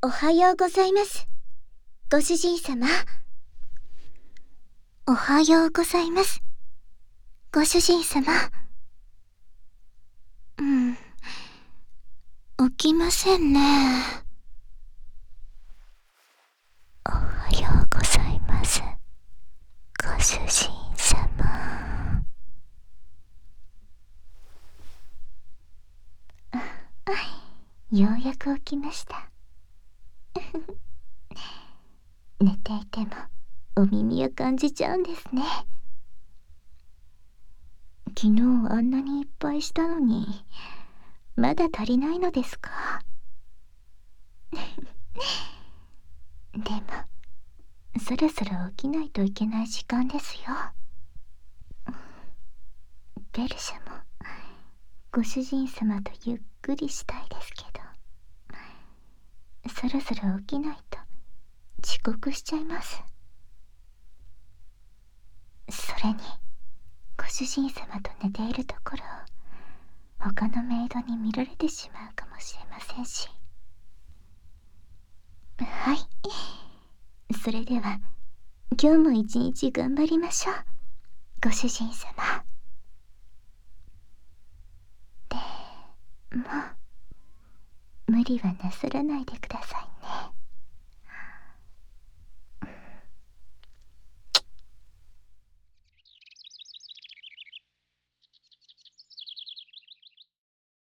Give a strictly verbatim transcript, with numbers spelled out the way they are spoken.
おはようございます。ご主人様。おはようございます。ご主人様。うん。起きませんね。おはようございます。ご主人様。ようやく起きました。寝ていてもお耳を感じちゃうんですね。昨日あんなにいっぱいしたのに、まだ足りないのですか？でも、そろそろ起きないといけない時間ですよ。ベルシャも、ご主人様とゆっくりしたいですけど、そろそろ起きないと遅刻しちゃいます。それに、ご主人様と寝ているところを他のメイドに見られてしまうかもしれませんし。はい、それでは今日も一日頑張りましょう、ご主人様。でも無理はなさらないでくださいね。